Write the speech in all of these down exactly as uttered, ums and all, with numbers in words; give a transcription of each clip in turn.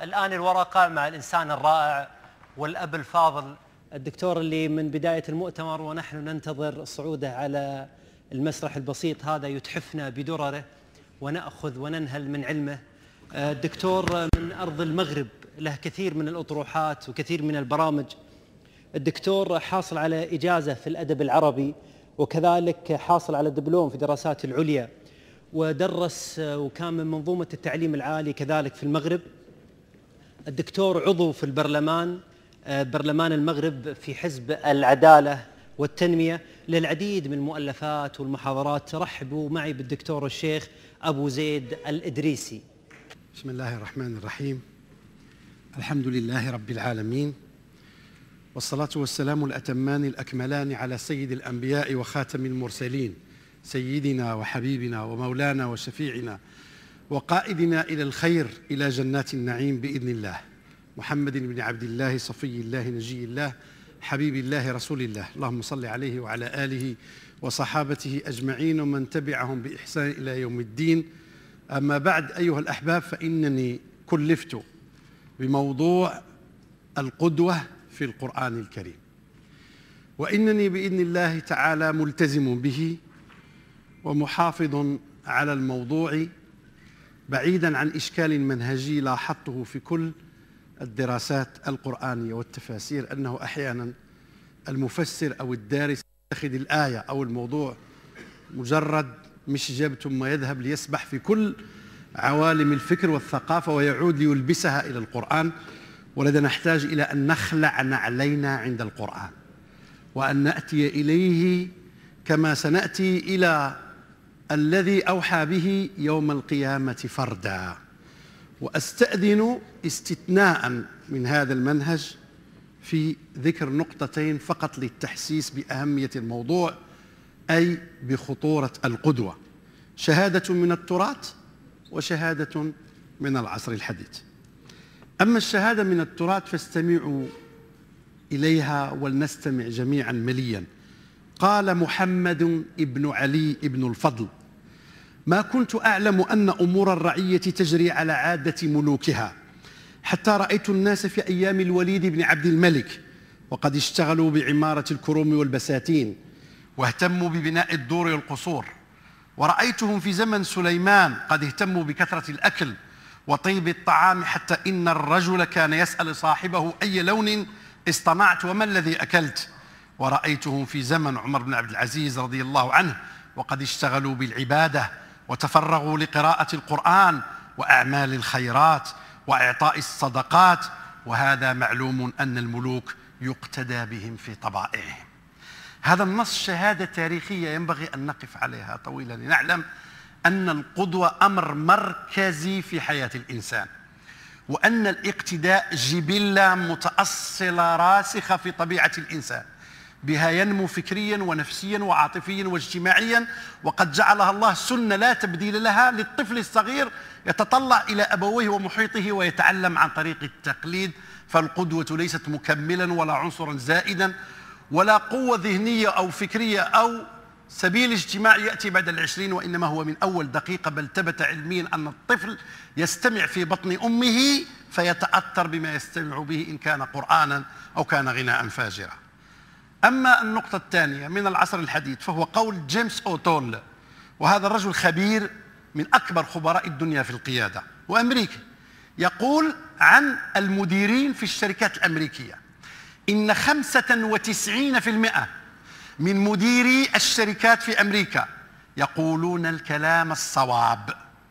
والآن الورقة مع الإنسان الرائع والأب الفاضل الدكتور اللي من بداية المؤتمر ونحن ننتظر صعوده على المسرح البسيط هذا يتحفنا بدرره ونأخذ وننهل من علمه. الدكتور من أرض المغرب، له كثير من الأطروحات وكثير من البرامج. الدكتور حاصل على إجازة في الأدب العربي، وكذلك حاصل على دبلوم في الدراسات العليا، ودرس وكان من منظومة التعليم العالي كذلك في المغرب. الدكتور عضو في البرلمان برلمان المغرب في حزب العدالة والتنمية، للعديد من المؤلفات والمحاضرات. رحبوا معي بالدكتور الشيخ أبو زيد الإدريسي. بسم الله الرحمن الرحيم. الحمد لله رب العالمين، والصلاة والسلام الأتمان الأكملان على سيد الأنبياء وخاتم المرسلين، سيدنا وحبيبنا ومولانا وشفيعنا وقائدنا إلى الخير إلى جنات النعيم بإذن الله، محمد بن عبد الله صفي الله نجي الله حبيب الله رسول الله. اللهم صل عليه وعلى آله وصحابته أجمعين ومن تبعهم بإحسان إلى يوم الدين. أما بعد أيها الأحباب، فإنني كلفت بموضوع القدوة في القرآن الكريم، وإنني بإذن الله تعالى ملتزم به ومحافظ على الموضوع بعيدا عن إشكال منهجي لاحظته في كل الدراسات القرآنية والتفاسير، أنه أحيانا المفسر أو الدارس يتخذ الآية أو الموضوع مجرد مشجب ثم يذهب ليسبح في كل عوالم الفكر والثقافة ويعود ليلبسها إلى القرآن. ولذا نحتاج إلى أن نخلع نعلينا عند القرآن وأن نأتي إليه كما سنأتي إلى الذي أوحى به يوم القيامة فردا. وأستأذن استثناء من هذا المنهج في ذكر نقطتين فقط للتحسيس بأهمية الموضوع، أي بخطورة القدوة: شهادة من التراث وشهادة من العصر الحديث. أما الشهادة من التراث فاستمعوا إليها ولنستمع جميعا مليا. قال محمد ابن علي ابن الفضل: ما كنت أعلم أن أمور الرعية تجري على عادة ملوكها، حتى رأيت الناس في أيام الوليد بن عبد الملك وقد اشتغلوا بعمارة الكروم والبساتين واهتموا ببناء الدور والقصور، ورأيتهم في زمن سليمان قد اهتموا بكثرة الأكل وطيب الطعام، حتى إن الرجل كان يسأل صاحبه أي لون اصطنعت وما الذي أكلت. ورأيتهم في زمن عمر بن عبد العزيز رضي الله عنه وقد اشتغلوا بالعبادة وتفرغوا لقراءة القرآن وأعمال الخيرات وإعطاء الصدقات، وهذا معلوم أن الملوك يقتدى بهم في طبائعهم. هذا النص شهادة تاريخية ينبغي أن نقف عليها طويلا لنعلم أن القدوة أمر مركزي في حياة الإنسان، وأن الاقتداء جبلة متأصلة راسخة في طبيعة الإنسان، بها ينمو فكريا ونفسيا وعاطفيا واجتماعيا، وقد جعلها الله سنة لا تبديل لها للطفل الصغير يتطلع إلى أبويه ومحيطه ويتعلم عن طريق التقليد. فالقدوة ليست مكملا ولا عنصرا زائدا ولا قوة ذهنية أو فكرية أو سبيل اجتماعي يأتي بعد العشرين، وإنما هو من أول دقيقة. بل ثبت علميا أن الطفل يستمع في بطن أمه فيتأثر بما يستمع به إن كان قرآنا أو كان غناء فاجرا. أما النقطة الثانية من العصر الحديث فهو قول جيمس أوتول، وهذا الرجل خبير من أكبر خبراء الدنيا في القيادة وأمريكا، يقول عن المديرين في الشركات الأمريكية إن خمسة وتسعين بالمئة من مديري الشركات في أمريكا يقولون الكلام الصواب،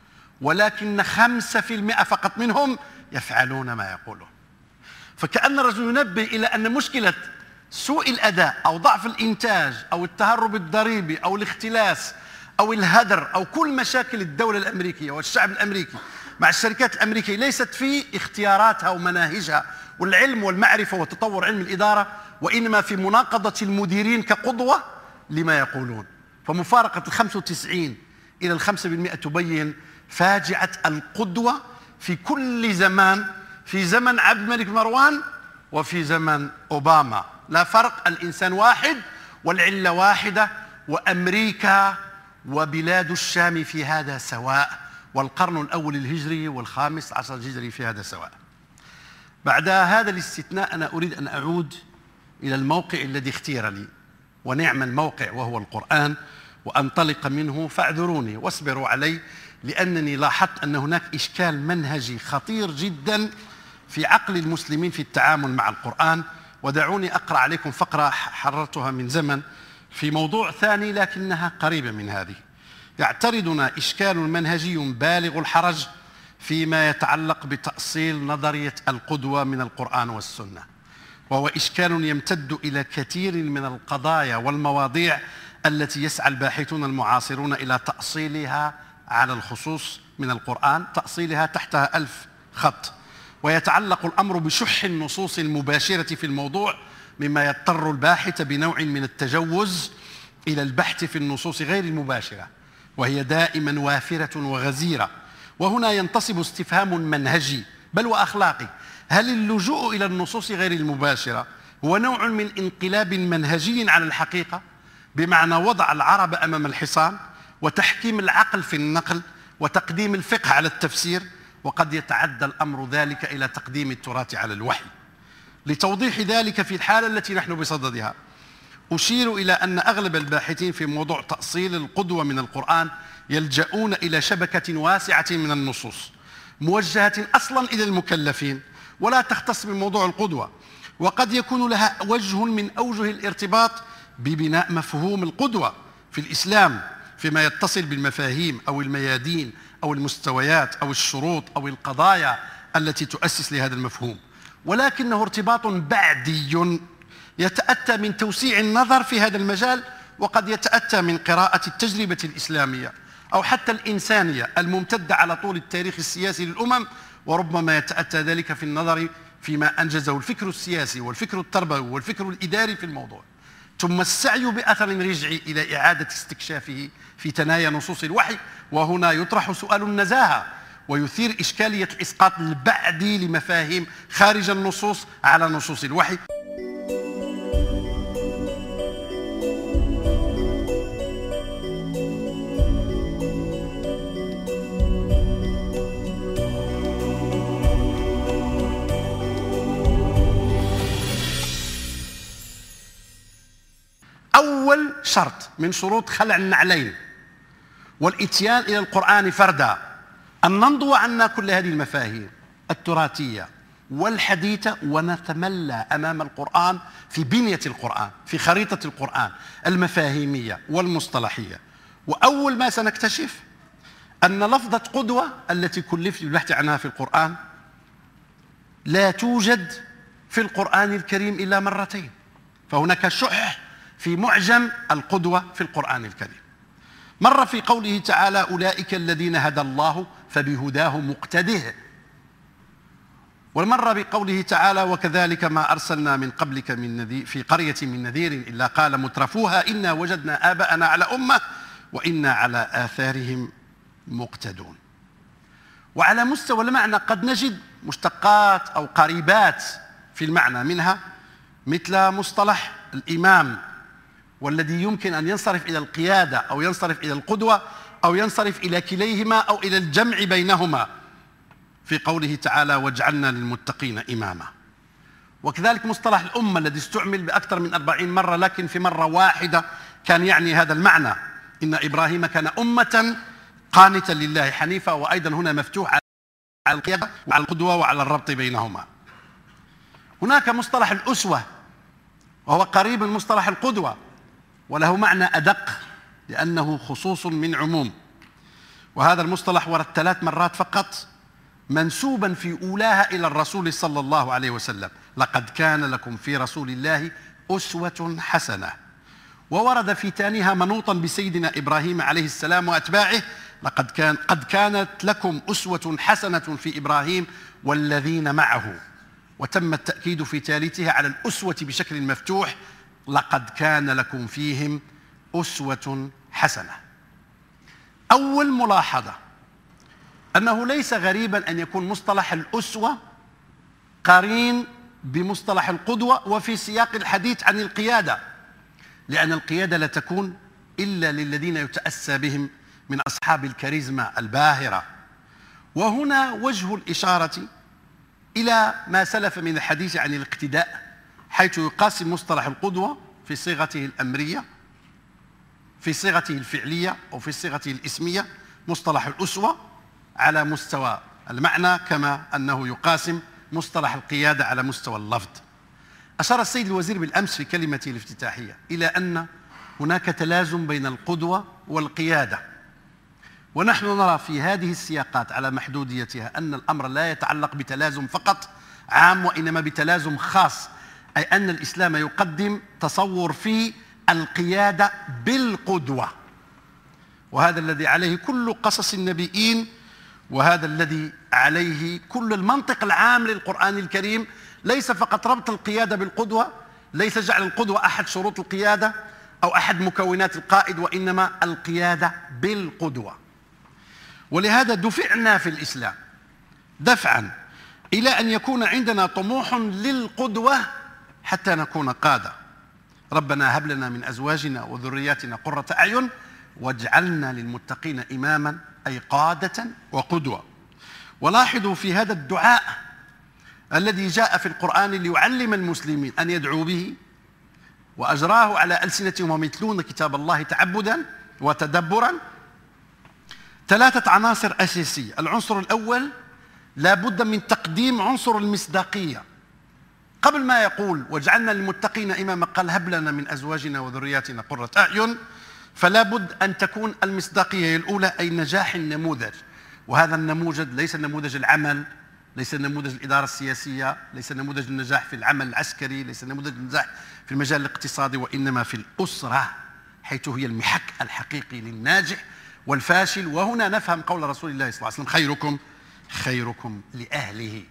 ولكن خمسة بالمئة فقط منهم يفعلون ما يقولون. فكأن الرجل ينبه إلى أن مشكلة سوء الأداء أو ضعف الإنتاج أو التهرب الضريبي أو الاختلاس أو الهدر أو كل مشاكل الدولة الأمريكية والشعب الأمريكي مع الشركات الأمريكية ليست في اختياراتها ومناهجها والعلم والمعرفة وتطور علم الإدارة، وإنما في مناقضة المديرين كقدوة لما يقولون. فمفارقة الخمسة وتسعين إلى الخمسة بالمئة تبين فاجعة القدوة في كل زمان، في زمن عبد الملك مروان وفي زمن أوباما لا فرق، الإنسان واحد والعلة واحدة، وأمريكا وبلاد الشام في هذا سواء، والقرن الأول الهجري والخامس عشر الهجري في هذا سواء. بعد هذا الاستثناء أنا أريد أن أعود إلى الموقع الذي اختير لي، ونعم الموقع وهو القرآن، وأنطلق منه، فاعذروني واصبروا علي، لأنني لاحظت أن هناك إشكال منهجي خطير جدا في عقل المسلمين في التعامل مع القرآن. ودعوني أقرأ عليكم فقرة حررتها من زمن في موضوع ثاني لكنها قريبة من هذه. يعترضنا إشكال منهجي بالغ الحرج فيما يتعلق بتأصيل نظرية القدوة من القرآن والسنة، وهو إشكال يمتد إلى كثير من القضايا والمواضيع التي يسعى الباحثون المعاصرون إلى تأصيلها على الخصوص من القرآن، تأصيلها تحتها ألف خط. ويتعلق الأمر بشح النصوص المباشرة في الموضوع، مما يضطر الباحث بنوع من التجوز إلى البحث في النصوص غير المباشرة، وهي دائما وافرة وغزيرة. وهنا ينتصب استفهام منهجي بل وأخلاقي: هل اللجوء إلى النصوص غير المباشرة هو نوع من انقلاب منهجي على الحقيقة، بمعنى وضع العرب أمام الحصان وتحكيم العقل في النقل وتقديم الفقه على التفسير؟ وقد يتعدى الأمر ذلك إلى تقديم التراث على الوحي. لتوضيح ذلك في الحالة التي نحن بصددها، أشير إلى أن أغلب الباحثين في موضوع تأصيل القدوة من القرآن يلجؤون إلى شبكة واسعة من النصوص موجهة أصلا إلى المكلفين ولا تختص بموضوع القدوة، وقد يكون لها وجه من أوجه الارتباط ببناء مفهوم القدوة في الإسلام فيما يتصل بالمفاهيم أو الميادين أو المستويات أو الشروط أو القضايا التي تؤسس لهذا المفهوم، ولكنه ارتباط بعدي يتأتى من توسيع النظر في هذا المجال، وقد يتأتى من قراءة التجربة الإسلامية أو حتى الإنسانية الممتدة على طول التاريخ السياسي للأمم، وربما يتأتى ذلك في النظر فيما أنجزه الفكر السياسي والفكر التربوي والفكر الإداري في الموضوع، ثم السعي بأثر رجعي إلى إعادة استكشافه في تنايا نصوص الوحي. وهنا يطرح سؤال النزاهة ويثير إشكالية الإسقاط البعدي لمفاهيم خارج النصوص على نصوص الوحي. أول شرط من شروط خلع النعلين والإتيان إلى القرآن فردا أن ننضو عنا كل هذه المفاهيم التراثية والحديثة ونتملى أمام القرآن في بنية القرآن، في خريطة القرآن المفاهيمية والمصطلحية. وأول ما سنكتشف أن لفظة قدوة التي كلفت بالبحث عنها في القرآن لا توجد في القرآن الكريم إلا مرتين، فهناك شح في معجم القدوة في القرآن الكريم. مرة في قوله تعالى: أولئك الذين هدى الله فبهداه مقتده، والمرة بقوله تعالى: وكذلك ما أرسلنا من قبلك من نذير في قرية من نذير إلا قال مترفوها إنا وجدنا آباءنا على أمة وإنا على آثارهم مقتدون. وعلى مستوى المعنى قد نجد مشتقات أو قريبات في المعنى منها، مثل مصطلح الإمام، والذي يمكن أن ينصرف إلى القيادة أو ينصرف إلى القدوة أو ينصرف إلى كليهما أو إلى الجمع بينهما في قوله تعالى: واجعلنا للمتقين إماما. وكذلك مصطلح الأمة الذي استعمل بأكثر من أربعين مرة، لكن في مرة واحدة كان يعني هذا المعنى: إن إبراهيم كان أمة قانتا لله حنيفا، وأيضا هنا مفتوح على القيادة وعلى القدوة وعلى الربط بينهما. هناك مصطلح الأسوة وهو قريب من مصطلح القدوة وله معنى أدق لأنه خصوص من عموم، وهذا المصطلح ورد ثلاث مرات فقط منسوبا في أولاها إلى الرسول صلى الله عليه وسلم: لقد كان لكم في رسول الله أسوة حسنة. وورد في ثانيها منوطا بسيدنا إبراهيم عليه السلام وأتباعه: لقد كان قد كانت لكم أسوة حسنة في إبراهيم والذين معه. وتم التأكيد في ثالثها على الأسوة بشكل مفتوح: لقد كان لكم فيهم أسوة حسنة. أول ملاحظة أنه ليس غريبا أن يكون مصطلح الأسوة قرين بمصطلح القدوة وفي سياق الحديث عن القيادة، لأن القيادة لا تكون إلا للذين يتأسى بهم من أصحاب الكاريزما الباهرة. وهنا وجه الإشارة إلى ما سلف من الحديث عن الاقتداء، حيث يقاسم مصطلح القدوة في صيغته الأمرية، في صيغته الفعلية، أو في صيغته الاسمية مصطلح الأسوة على مستوى المعنى، كما أنه يقاسم مصطلح القيادة على مستوى اللفظ. أشار السيد الوزير بالأمس في كلمته الافتتاحية إلى أن هناك تلازم بين القدوة والقيادة، ونحن نرى في هذه السياقات على محدوديتها أن الأمر لا يتعلق بتلازم فقط عام، وإنما بتلازم خاص، أي أن الإسلام يقدم تصور في القيادة بالقدوة، وهذا الذي عليه كل قصص النبيين، وهذا الذي عليه كل المنطق العام للقرآن الكريم، ليس فقط ربط القيادة بالقدوة، ليس جعل القدوة أحد شروط القيادة أو أحد مكونات القائد، وإنما القيادة بالقدوة. ولهذا دفعنا في الإسلام دفعا إلى أن يكون عندنا طموح للقدوة حتى نكون قادة. ربنا هب لنا من أزواجنا وذرياتنا قرة أعين واجعلنا للمتقين إماما، أي قادة وقدوة. ولاحظوا في هذا الدعاء الذي جاء في القرآن ليعلم المسلمين أن يدعوا به، وأجراه على ألسنتهم ومثلون كتاب الله تعبدا وتدبرا، ثلاثة عناصر أساسية. العنصر الأول لا بد من تقديم عنصر المصداقية. قبل ما يقول واجعلنا للمتقين إماما قال هب لنا من أزواجنا وذرياتنا قرة أعين، فلا بد أن تكون المصداقية الأولى، أي نجاح النموذج. وهذا النموذج ليس نموذج العمل، ليس نموذج الإدارة السياسية، ليس نموذج النجاح في العمل العسكري، ليس نموذج النجاح في المجال الاقتصادي، وإنما في الأسرة، حيث هي المحك الحقيقي للناجح والفاشل. وهنا نفهم قول رسول الله صلى الله عليه وسلم خيركم خيركم لأهله،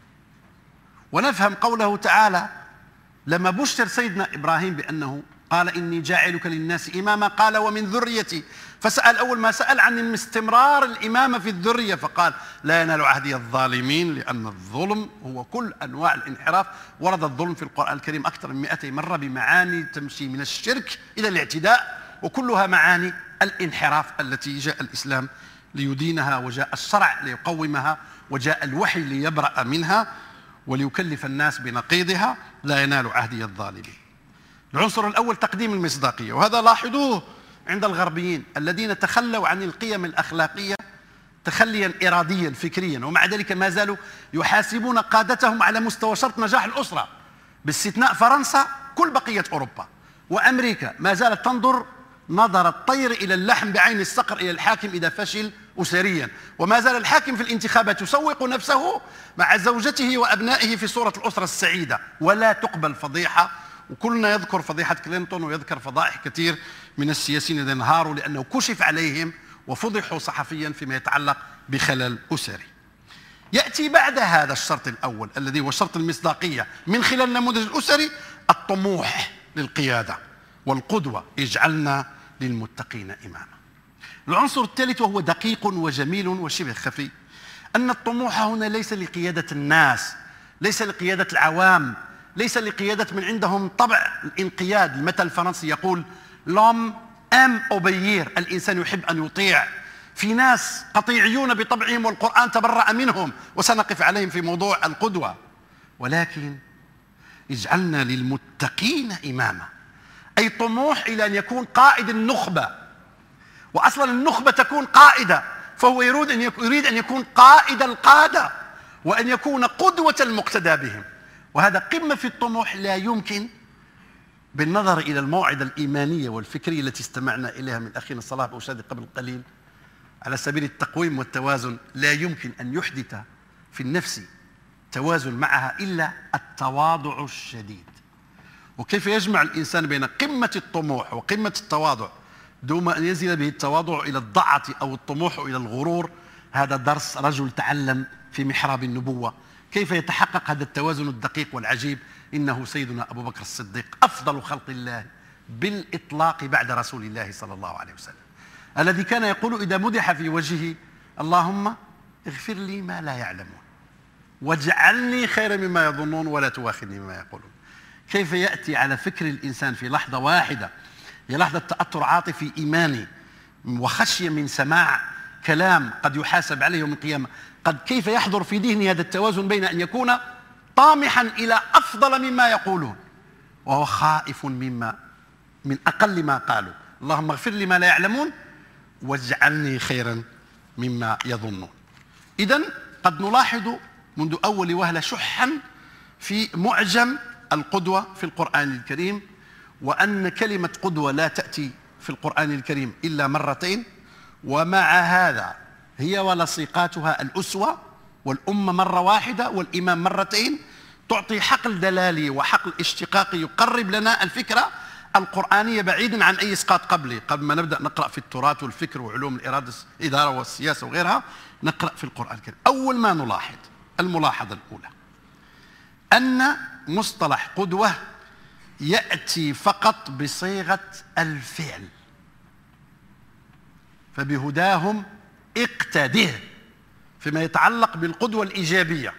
ونفهم قوله تعالى لما بشر سيدنا إبراهيم بأنه قال إني جاعلك للناس إماما، قال ومن ذريتي، فسأل أول ما سأل عن استمرار الإمامة في الذرية، فقال لا ينال عهدي الظالمين، لأن الظلم هو كل أنواع الانحراف. ورد الظلم في القرآن الكريم أكثر من مئتي مرة بمعاني تمشي من الشرك إلى الاعتداء، وكلها معاني الانحراف التي جاء الإسلام ليدينها، وجاء الشرع ليقومها، وجاء الوحي ليبرأ منها وليكلف الناس بنقيضها. لا ينال عهدي الظالمين. العنصر الأول تقديم المصداقية، وهذا لاحظوه عند الغربيين الذين تخلوا عن القيم الأخلاقية تخليا إراديا فكريا، ومع ذلك ما زالوا يحاسبون قادتهم على مستوى شرط نجاح الأسرة، باستثناء فرنسا. كل بقية أوروبا وأمريكا ما زالت تنظر نظر الطير إلى اللحم بعين الصقر إلى الحاكم إذا فشل أسريا، وما زال الحاكم في الانتخابات يسوق نفسه مع زوجته وأبنائه في صورة الأسرة السعيدة، ولا تقبل فضيحة. وكلنا يذكر فضيحة كلينتون ويذكر فضائح كثير من السياسيين الذين انهاروا لأنه كشف عليهم وفضحوا صحفيا فيما يتعلق بخلل أسري. يأتي بعد هذا الشرط الأول الذي هو شرط المصداقية من خلال النموذج الأسري الطموح للقيادة والقدوة، اجعلنا للمتقين إماما. العنصر الثالث وهو دقيق وجميل وشبه خفي، أن الطموح هنا ليس لقيادة الناس، ليس لقيادة العوام، ليس لقيادة من عندهم طبع الانقياد. المثل الفرنسي يقول لوم ام اوبيير، الإنسان يحب أن يطيع. في ناس قطيعيون بطبعهم والقرآن تبرأ منهم، وسنقف عليهم في موضوع القدوة. ولكن اجعلنا للمتقين إماما، أي طموح إلى أن يكون قائد النخبة. وأصلا النخبة تكون قائدة، فهو يريد أن يريد أن يكون قائد القادة، وأن يكون قدوة المقتدى بهم. وهذا قمة في الطموح لا يمكن بالنظر إلى الموعظة الإيمانية والفكرية التي استمعنا إليها من أخينا صلاح بوشادي قبل قليل على سبيل التقويم والتوازن. لا يمكن أن يحدث في النفس توازن معها إلا التواضع الشديد. وكيف يجمع الإنسان بين قمة الطموح وقمة التواضع دون أن ينزل به التواضع إلى الضعة أو الطموح إلى الغرور؟ هذا درس رجل تعلم في محراب النبوة كيف يتحقق هذا التوازن الدقيق والعجيب. إنه سيدنا أبو بكر الصديق أفضل خلق الله بالإطلاق بعد رسول الله صلى الله عليه وسلم، الذي كان يقول إذا مدح في وجهه اللهم اغفر لي ما لا يعلمون واجعلني خيرا مما يظنون ولا تواخذني مما يقولون. كيف يأتي على فكر الإنسان في لحظة واحدة، هي لحظة تأثر عاطفي إيماني وخشية من سماع كلام قد يحاسب عليه يوم القيامة، قد كيف يحضر في ذهنه هذا التوازن بين أن يكون طامحا إلى أفضل مما يقولون، وهو خائف مما من أقل ما قالوا. اللهم اغفر لي ما لا يعلمون واجعلني خيرا مما يظنون. إذن قد نلاحظ منذ أول وهلة شحا في معجم القدوة في القرآن الكريم، وأن كلمة قدوة لا تأتي في القرآن الكريم إلا مرتين، ومع هذا هي ولصيقاتها الأسوة والأمة مرة واحدة والإمام مرتين، تعطي حقل دلالي وحقل اشتقاقي يقرب لنا الفكرة القرآنية بعيدا عن أي إسقاط قبلي. قبل ما نبدأ نقرأ في التراث والفكر وعلوم الإرادة الإدارة والسياسة وغيرها، نقرأ في القرآن الكريم. أول ما نلاحظ الملاحظة الأولى أن مصطلح قدوة يأتي فقط بصيغة الفعل، فبهداهم اقتده فيما يتعلق بالقدوة الإيجابية،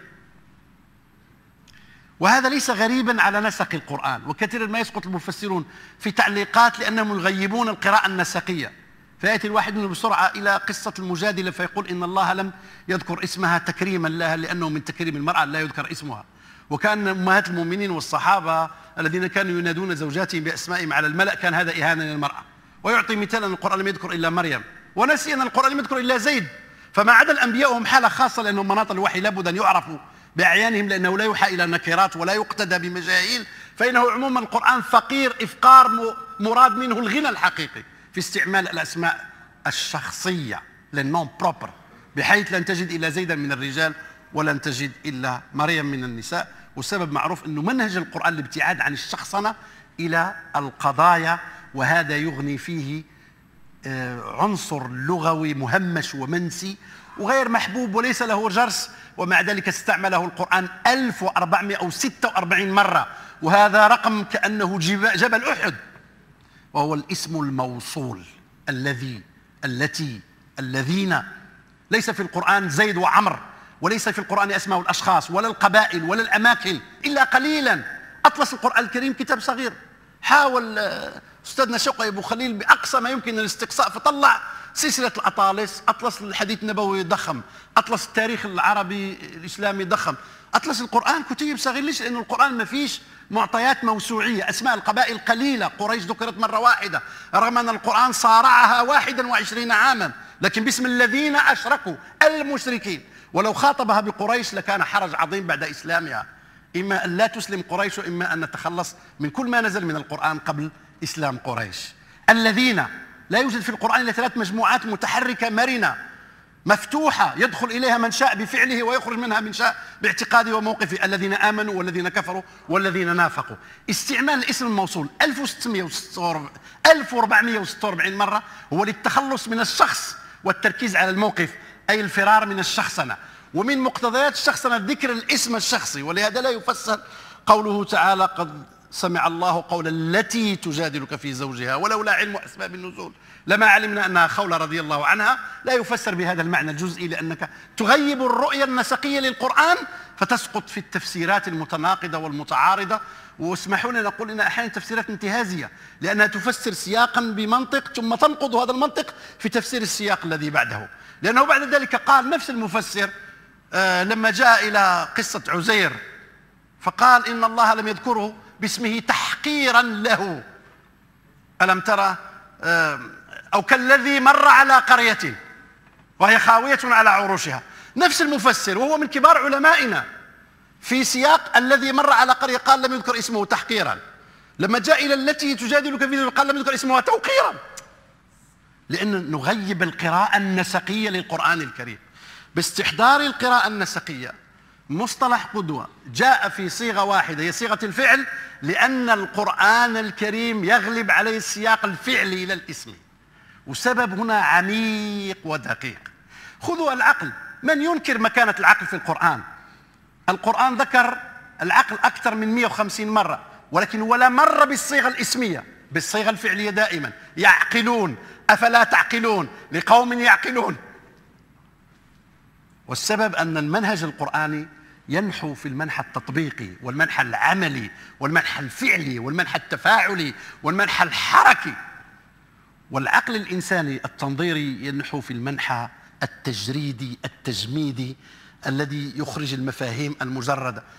وهذا ليس غريبا على نسق القرآن. وكثيرا ما يسقط المفسرون في تعليقات لأنهم يغيبون القراءة النسقية، فيأتي الواحد منهم بسرعة إلى قصة المجادلة فيقول إن الله لم يذكر اسمها تكريما لها لأنه من تكريم المرأة لا يذكر اسمها، وكان أمهات المؤمنين والصحابة الذين كانوا ينادون زوجاتهم بأسمائهم على الملأ كان هذا إهانة للمرأة. ويعطي مثالا القرآن لم يذكر إلا مريم، ونسي أن القرآن لم يذكر إلا زيد. فما عدا الأنبياء هم حالة خاصة لأنهم مناط الوحي لابد أن يعرفوا بأعيانهم، لأنه لا يوحى إلى نكرات ولا يقتدى بمجاهيل، فإنه عموما القرآن فقير إفقار مراد منه الغنى الحقيقي في استعمال الأسماء الشخصية للنون بروبر، بحيث لن تجد إلا زيدا من الرجال ولن تجد إلا مريم من النساء. والسبب معروف أنه منهج القرآن الابتعاد عن الشخصنة إلى القضايا، وهذا يغني فيه عنصر لغوي مهمش ومنسي وغير محبوب وليس له جرس، ومع ذلك استعمله القرآن ألف وأربعمائة وستة وأربعين مرة، وهذا رقم كأنه جبل أحد، وهو الاسم الموصول الذي التي الذين. ليس في القرآن زيد وعمر، وليس في القرآن أسماء الأشخاص ولا القبائل ولا الأماكن إلا قليلا. أطلس القرآن الكريم كتاب صغير، حاول أستاذنا شوقي أبو خليل بأقصى ما يمكن الاستقصاء فطلع سلسلة الأطالس، أطلس الحديث النبوي ضخم، أطلس التاريخ العربي الإسلامي ضخم، أطلس القرآن كتيب صغير. ليش؟ لأن القرآن ما فيش معطيات موسوعية. أسماء القبائل قليلة، قريش ذكرت مرة واحدة رغم أن القرآن صارعها واحدا وعشرين عاما، لكن باسم الذين أشركوا المشركين. ولو خاطبها بقريش لكان حرج عظيم بعد إسلامها، إما أن لا تسلم قريش وإما أن نتخلص من كل ما نزل من القرآن قبل إسلام قريش. الذين لا يوجد في القرآن إلا ثلاث مجموعات متحركة مرنة مفتوحة يدخل إليها من شاء بفعله ويخرج منها من شاء باعتقاده وموقفه: الذين آمنوا والذين كفروا والذين نافقوا. استعمال الاسم الموصول ألف وأربعمائة وستة وأربعين مرة هو للتخلص من الشخص والتركيز على الموقف، أي الفرار من الشخصنة. ومن مقتضيات الشخصنة ذكر الاسم الشخصي، ولهذا لا يفسر قوله تعالى: قد سمع الله قول التي تجادلك في زوجها، ولولا علم أسباب النزول لما علمنا أنها خولة رضي الله عنها. لا يفسر بهذا المعنى الجزئي، لأنك تغيب الرؤية النسقية للقرآن فتسقط في التفسيرات المتناقضة والمتعارضة. واسمحوا لي نقول إن أحيانا تفسيرات انتهازية، لأنها تفسر سياقا بمنطق ثم تنقض هذا المنطق في تفسير السياق الذي بعده، لأنه بعد ذلك قال نفس المفسر آه لما جاء إلى قصة عزير فقال إن الله لم يذكره باسمه تحقيرا له. ألم ترى آه أو كالذي مر على قرية وهي خاوية على عروشها. نفس المفسر وهو من كبار علمائنا في سياق الذي مر على قرية قال لم يذكر اسمه تحقيرا، لما جاء إلى التي تجادلك في قال لم يذكر اسمها توقيرا، لأن نغيب القراءة النسقية للقرآن الكريم. باستحضار القراءة النسقية مصطلح قدوة جاء في صيغة واحدة هي صيغة الفعل، لأن القرآن الكريم يغلب عليه السياق الفعلي إلى الاسم، وسبب هنا عميق ودقيق. خذوا العقل، من ينكر مكانة العقل في القرآن؟ القرآن ذكر العقل أكثر من مئة وخمسين مرة، ولكن ولا مرة بالصيغة الاسمية، بالصيغة الفعلية دائما. يعقلون، أفلا تعقلون، لقوم يعقلون. والسبب أن المنهج القرآني ينحو في المنحى التطبيقي والمنحى العملي والمنحى الفعلي والمنحى التفاعلي والمنحى الحركي، والعقل الإنساني التنظيري ينحو في المنحى التجريدي التجميدي الذي يخرج المفاهيم المجردة.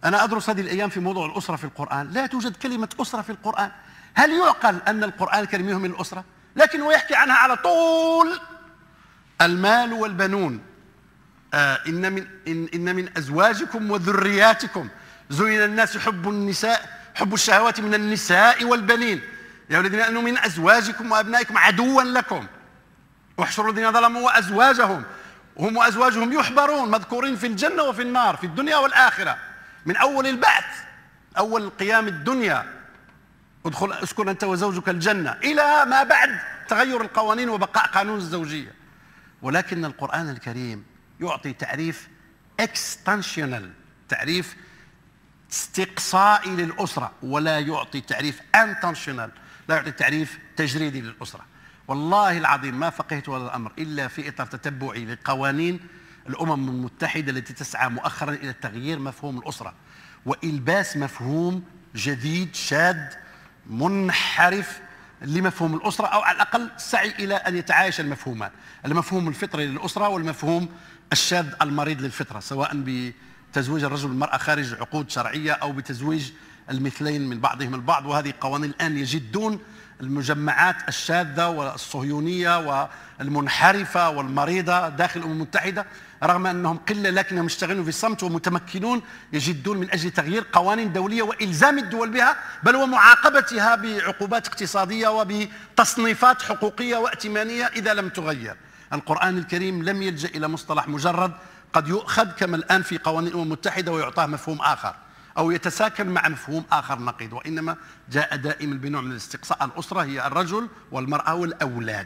أنا أدرس هذه الأيام في موضوع الأسرة في القرآن، لا توجد كلمة أسرة في القرآن. هل يعقل أن القرآن الكريم يهمل الأسرة؟ لكنه يحكي عنها على طول. المال والبنون، آه إن من إن, إن من أزواجكم وذرياتكم زين الناس حب النساء حب الشهوات من النساء والبنين يا الذين آمنوا من أزواجكم وأبنائكم عدوا لكم واحشروا الذين ظلموا وأزواجهم هم وأزواجهم يحبرون مذكورين في الجنة وفي النار في الدنيا والآخرة، من أول البعث أول قيام الدنيا ادخل اسكن أنت وزوجك الجنة إلى ما بعد تغير القوانين وبقاء قانون الزوجية. ولكن القرآن الكريم يعطي تعريف اكستنشنال، تعريف استقصائي للأسرة، ولا يعطي تعريف انتنشنال، لا يعطي تعريف تجريدي للأسرة. والله العظيم ما فقهت هذا الأمر إلا في إطار تتبعي لقوانين الأمم المتحدة التي تسعى مؤخرا إلى تغيير مفهوم الأسرة وإلباس مفهوم جديد شاذ منحرف لمفهوم الأسرة، أو على الأقل السعي إلى أن يتعايش المفهومان، المفهوم الفطري للأسرة والمفهوم الشاذ المريض للفطرة، سواء بتزويج الرجل والمرأة خارج عقود شرعية أو بتزويج المثلين من بعضهم البعض. وهذه قوانين الآن يجدون المجمعات الشاذة والصهيونية والمنحرفة والمريضة داخل الأمم المتحدة، رغم أنهم قلة لكنهم يشتغلون في الصمت ومتمكنون، يجدون من أجل تغيير قوانين دولية وإلزام الدول بها، بل ومعاقبتها بعقوبات اقتصادية وبتصنيفات حقوقية وائتمانية إذا لم تغير. القرآن الكريم لم يلجأ إلى مصطلح مجرد قد يؤخذ كما الآن في قوانين الأمم المتحدة ويعطاه مفهوم آخر أو يتساكن مع مفهوم آخر نقيض، وإنما جاء دائما بنوع من الاستقصاء. الأسرة هي الرجل والمرأة والأولاد.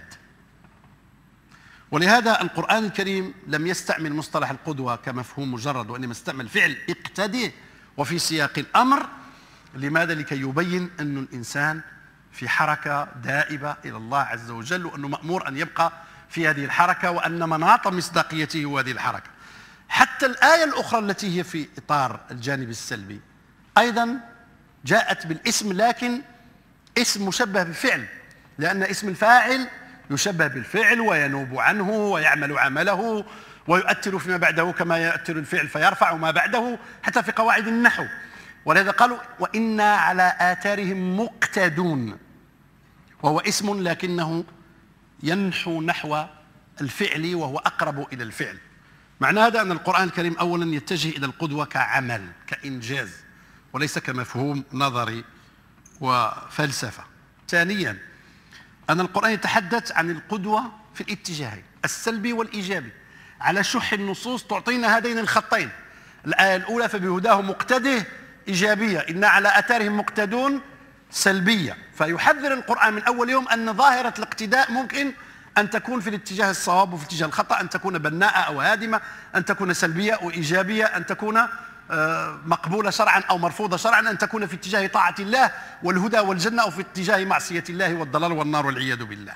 ولهذا القرآن الكريم لم يستعمل مصطلح القدوة كمفهوم مجرد، وإنما استعمل فعل اقتدي وفي سياق الأمر. لماذا؟ لكي يبين أن الإنسان في حركة دائبة إلى الله عز وجل، وأنه مأمور أن يبقى في هذه الحركة، وأن مناط مصداقيته هو هذه الحركة. حتى الآية الأخرى التي هي في إطار الجانب السلبي أيضا جاءت بالاسم، لكن اسم مشبه بفعل، لأن اسم الفاعل يشبه بالفعل وينوب عنه ويعمل عمله ويؤثر فيما بعده كما يؤثر الفعل فيرفع ما بعده، حتى في قواعد النحو. ولهذا قالوا وإنا على آثارهم مقتدون، وهو اسم لكنه ينحو نحو الفعل وهو أقرب إلى الفعل. معنى هذا أن القرآن الكريم أولا يتجه إلى القدوة كعمل كإنجاز وليس كمفهوم نظري وفلسفة. ثانيا أن القرآن يتحدث عن القدوة في الاتجاهين السلبي والإيجابي على شح النصوص تعطينا هذين الخطين. الآية الأولى فبهداه مقتده إيجابية، إن على آثارهم مقتدون سلبية، فيحذر القرآن من أول يوم أن ظاهرة الاقتداء ممكن أن تكون في الاتجاه الصواب وفي الاتجاه الخطأ، أن تكون بناءة أو هادمة، أن تكون سلبية وإيجابية، أن تكون مقبولة شرعا أو مرفوضة شرعا، أن تكون في اتجاه طاعة الله والهدى والجنة أو في اتجاه معصية الله والضلال والنار والعياذ بالله.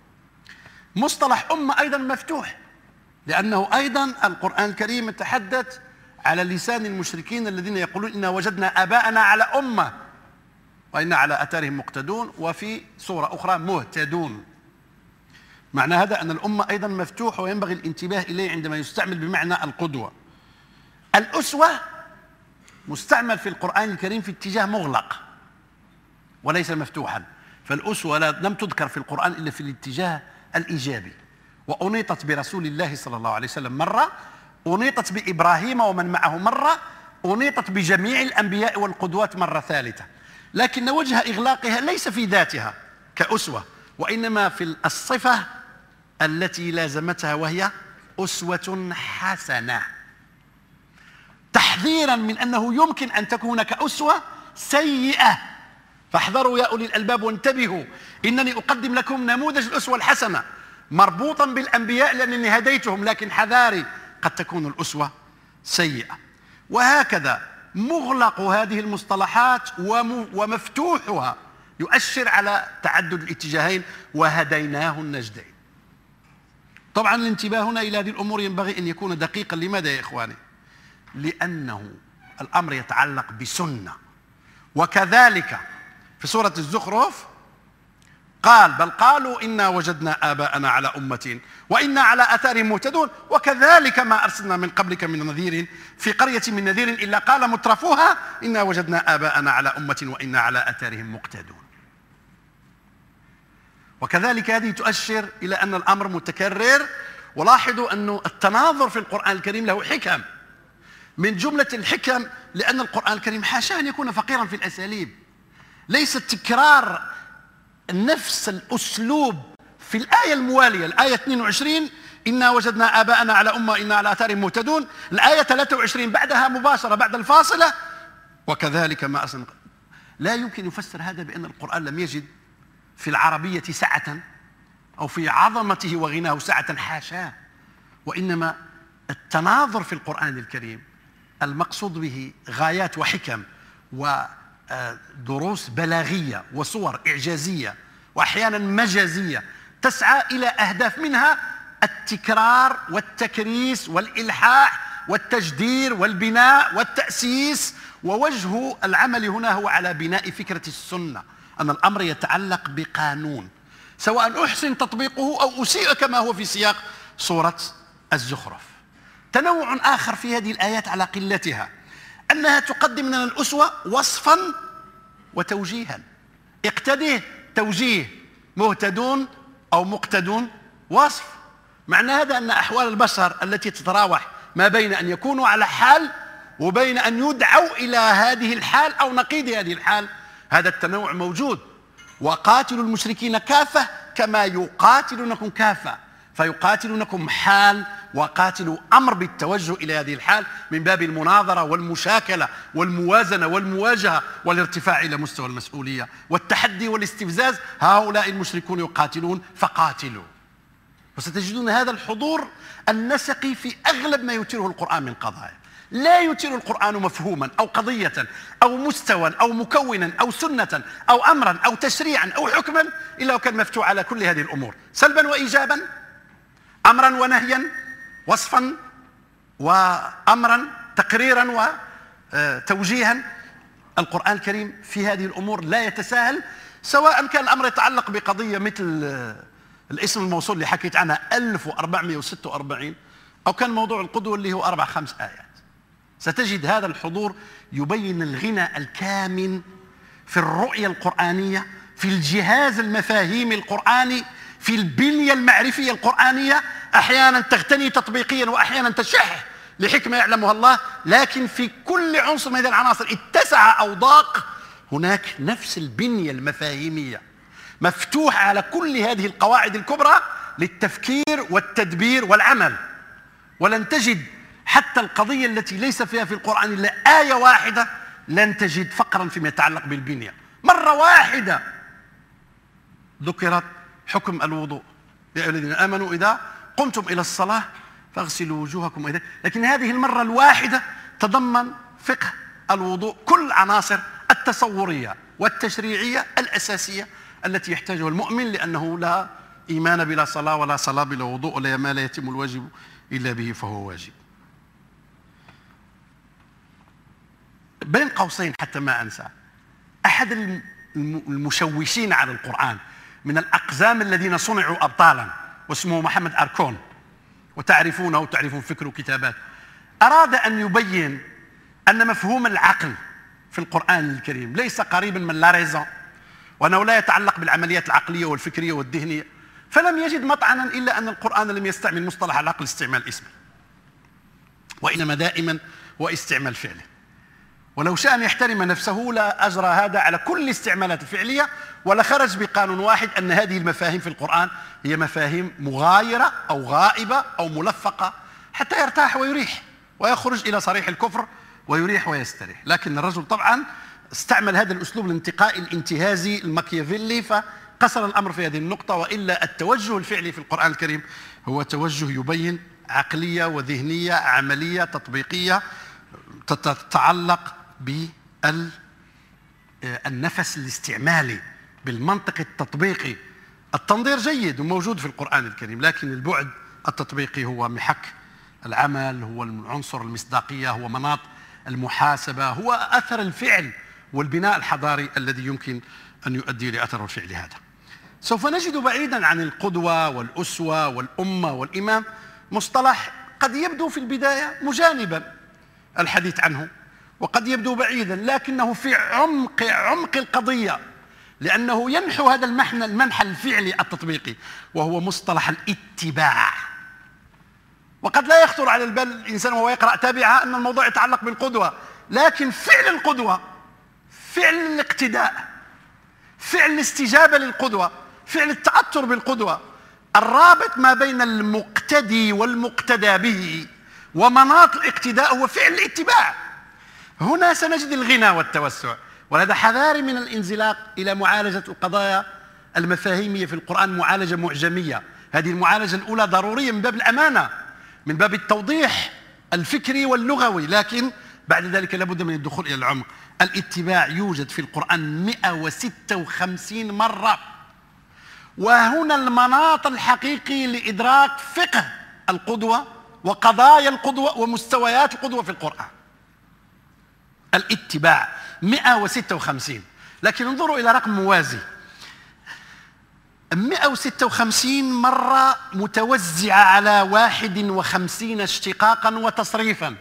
مصطلح أمة أيضا مفتوح، لأنه أيضا القرآن الكريم يتحدث على لسان المشركين الذين يقولون إنا وجدنا آباءنا على أمة وإنا على آثارهم مقتدون، وفي سورة أخرى مهتدون. معنى هذا أن الأمة أيضا مفتوح وينبغي الانتباه إليه عندما يستعمل بمعنى القدوة. الأسوة مستعمل في القرآن الكريم في اتجاه مغلق وليس مفتوحا، فالأسوة لم تذكر في القرآن إلا في الاتجاه الإيجابي، وأنيطت برسول الله صلى الله عليه وسلم مرة، أنيطت بإبراهيم ومن معه مرة، أنيطت بجميع الأنبياء والقدوات مرة ثالثة. لكن وجه إغلاقها ليس في ذاتها كأسوة، وإنما في الصفة التي لازمتها وهي أسوة حسنة، تحذيرا من أنه يمكن أن تكون كأسوة سيئة. فاحذروا يا أولي الألباب وانتبهوا، إنني أقدم لكم نموذج الأسوة الحسنة مربوطا بالأنبياء لأنني هديتهم، لكن حذاري قد تكون الأسوة سيئة. وهكذا مغلق هذه المصطلحات ومفتوحها يؤشر على تعدد الاتجاهين وهديناه النجدين. طبعا الانتباه هنا إلى هذه الأمور ينبغي أن يكون دقيقا. لماذا يا إخواني؟ لأنه الأمر يتعلق بسنة، وكذلك في سورة الزخرف قال بل قالوا إنا وجدنا آباءنا على أمة وإنا على آثارهم مهتدون وكذلك ما أرسلنا من قبلك من نذير في قرية من نذير إلا قال مترفوها إنا وجدنا آباءنا على أمة وإنا على آثارهم مقتدون. وكذلك هذه تؤشر إلى أن الأمر متكرر. ولاحظوا أن التناظر في القرآن الكريم له حكم، من جملة الحكم لأن القرآن الكريم حاشا أن يكون فقيرا في الأساليب، ليس تكرار نفس الأسلوب في الآية الموالية، الآية اثنين وعشرين إنا وجدنا آباءنا على أمة إنا على آثارهم مهتدون، الآية ثلاثة وعشرين بعدها مباشرة بعد الفاصلة وكذلك ما أرسلنا. لا يمكن يفسر هذا بأن القرآن لم يجد في العربية سعة أو في عظمته وغناه سعة، حاشاه، وإنما التناظر في القرآن الكريم المقصود به غايات وحكم ودروس بلاغية وصور إعجازية وأحيانا مجازية تسعى إلى أهداف، منها التكرار والتكريس والإلحاح والتجدير والبناء والتأسيس. ووجه العمل هنا هو على بناء فكرة السنة، أن الأمر يتعلق بقانون سواء أحسن تطبيقه أو أسيء كما هو في سياق سورة الزخرف. تنوع آخر في هذه الآيات على قلتها أنها تقدم لنا الأسوة وصفا وتوجيها. اقتديه توجيه، مهتدون أو مقتدون وصف. معنى هذا أن أحوال البشر التي تتراوح ما بين أن يكونوا على حال وبين أن يدعوا إلى هذه الحال أو نقيض هذه الحال، هذا التنوع موجود. وقاتلوا المشركين كافة كما يقاتلونكم كافة، فيقاتلونكم حال وقاتلوا أمر بالتوجه إلى هذه الحال من باب المناظرة والمشاكلة والموازنة والمواجهة والارتفاع إلى مستوى المسؤولية والتحدي والاستفزاز. هؤلاء المشركون يقاتلون فقاتلوا. وستجدون هذا الحضور النسقي في أغلب ما يثيره القرآن من قضايا. لا يثير القرآن مفهوما أو قضية أو مستوى أو مكونا أو سنة أو أمرا أو تشريعا أو حكما إلا وكان مفتوح على كل هذه الأمور، سلبا وإيجابا، أمرا ونهيا، وصفا وأمرا، تقريرا وتوجيها. القرآن الكريم في هذه الأمور لا يتساهل، سواء كان الأمر يتعلق بقضية مثل الاسم الموصول اللي حكيت عنها ألف وأربعمائة وستة وأربعين، أو كان موضوع القدوة اللي هو أربع خمس آيات. ستجد هذا الحضور يبين الغنى الكامن في الرؤية القرآنية، في الجهاز المفاهيمي القرآني، في البنية المعرفية القرآنية، أحيانا تغتني تطبيقيا وأحيانا تشح لحكمة يعلمها الله، لكن في كل عنصر من هذه العناصر اتسع أو ضاق هناك نفس البنية المفاهيمية مفتوحة على كل هذه القواعد الكبرى للتفكير والتدبير والعمل. ولن تجد حتى القضية التي ليس فيها في القرآن إلا آية واحدة لن تجد فقرا فيما يتعلق بالبنية. مرة واحدة ذكرت حكم الوضوء، يا أيها الذين آمنوا إذا قمتم إلى الصلاة فاغسلوا وجوهكم وأيديكم، لكن هذه المرة الواحدة تضمن فقه الوضوء كل عناصر التصورية والتشريعية الأساسية التي يحتاجها المؤمن، لأنه لا إيمان بلا صلاة ولا صلاة بلا وضوء ولا ما لا يتم الواجب إلا به فهو واجب. بين قوسين حتى ما أنسى، أحد المشوشين على القرآن من الأقزام الذين صنعوا أبطالا واسمه محمد أركون، وتعرفونه وتعرفون فكره وكتابات، أراد أن يبين أن مفهوم العقل في القرآن الكريم ليس قريبا من لا ريزون، وأنه لا يتعلق بالعمليات العقلية والفكرية والذهنية، فلم يجد مطعنا إلا أن القرآن لم يستعمل مصطلح العقل استعمال اسمي، وإنما دائما هو استعمال فعلي. ولو شاء أن يحترم نفسه لا أجرى هذا على كل الاستعمالات الفعلية، ولخرج بقانون واحد أن هذه المفاهيم في القرآن هي مفاهيم مغايرة أو غائبة أو ملفقة، حتى يرتاح ويريح ويخرج إلى صريح الكفر ويريح ويستريح. لكن الرجل طبعا استعمل هذا الأسلوب الانتقائي الانتهازي الماكيافيلي فقصر الأمر في هذه النقطة، وإلا التوجه الفعلي في القرآن الكريم هو توجه يبين عقلية وذهنية عملية تطبيقية تتعلق بالنفس الاستعمالي بالمنطق التطبيقي. التنظير جيد وموجود في القرآن الكريم، لكن البعد التطبيقي هو محك العمل، هو العنصر المصداقية، هو مناط المحاسبة، هو أثر الفعل والبناء الحضاري الذي يمكن أن يؤدي لأثر الفعل هذا. سوف نجد بعيدا عن القدوة والأسوة والأمة والإمام مصطلح قد يبدو في البداية مجانبا الحديث عنه، وقد يبدو بعيدا، لكنه في عمق عمق القضية، لأنه ينحو هذا المحن المنحى الفعلي التطبيقي، وهو مصطلح الاتباع. وقد لا يخطر على البال الإنسان وهو يقرأ تابعة أن الموضوع يتعلق بالقدوة، لكن فعل القدوة، فعل الاقتداء، فعل الاستجابة للقدوة، فعل التأثر بالقدوة، الرابط ما بين المقتدي والمقتدى به ومناط الاقتداء هو فعل الاتباع. هنا سنجد الغنى والتوسع، ولهذا حذاري من الانزلاق إلى معالجة القضايا المفاهيمية في القرآن معالجة معجمية. هذه المعالجة الأولى ضرورية من باب الأمانة، من باب التوضيح الفكري واللغوي، لكن بعد ذلك لابد من الدخول إلى العمق. الاتباع يوجد في القرآن مئة وستة وخمسين مرة، وهنا المناط الحقيقي لإدراك فقه القدوة وقضايا القدوة ومستويات القدوة في القرآن. الاتباع مئة وستة وخمسين، لكن انظروا إلى رقم موازي، مئة وستة وخمسين مرة متوزعة على واحد وخمسين اشتقاقا وتصريفا،